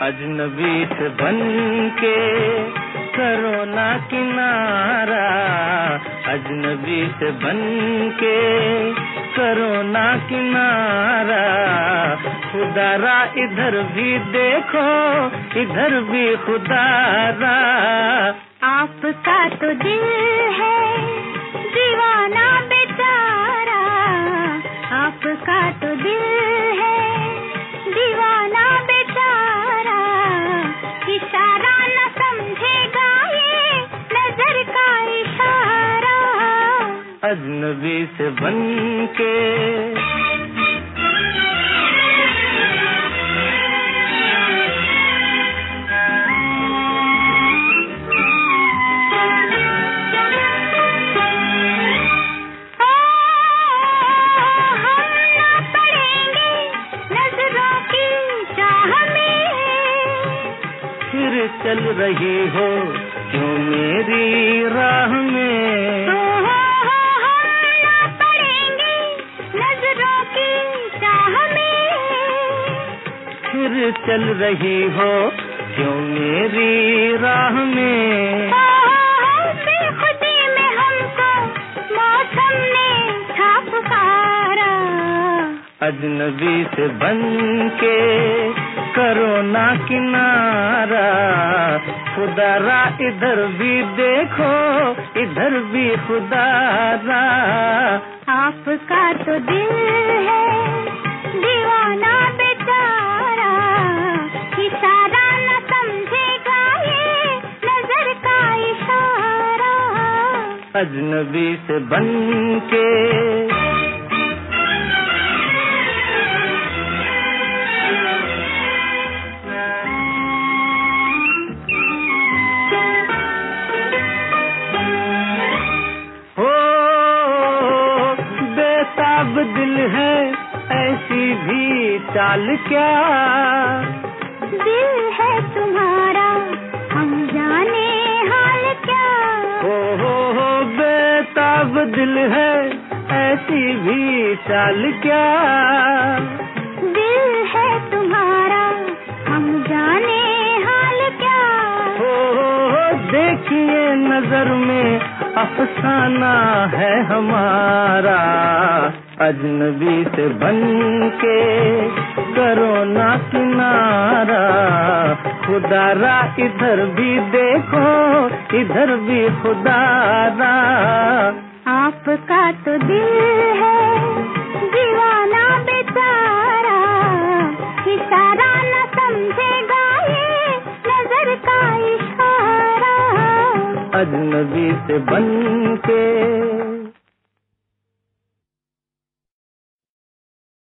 अजनबी से बन के करो ना किनारा, अजनबी से बन के करो ना किनारा। खुदारा इधर भी देखो, इधर भी खुदारा। आपका तो दिल है दीवाना बेचारा, आपका तो दिल है दीवाना बेचारा। इशारा न समझेगा ये नजर का इशारा, अजनबी से बन के। चल रही हो क्यों मेरी राह में, पड़ेंगे नजरों की चाह में। फिर चल रही हो क्यों मेरी राह में, बेखुदी में हमको मौसम ने था पुकारा। अजनबी से बन के करो ना किनारा। खुदारा इधर भी देखो, इधर भी खुदारा। आपका तो दिल है दीवाना बेचारा, इशारा न समझेगा ये नजर का इशारा, अजनबी से बन के। अब दिल है ऐसी भी चाल क्या, दिल है तुम्हारा हम जाने हाल क्या। हो बेताब दिल है ऐसी भी चाल क्या, दिल है तुम्हारा हम जाने हाल क्या। हो देखिए नजर में अफसाना है हमारा। अजनबी से बन के करो ना किनारा। खुदारा इधर भी देखो, इधर भी खुदारा। आपका तो दिल है दीवाना बेचारा, इशारा न समझेगा ये नजर का इशारा, अजनबी से बन के।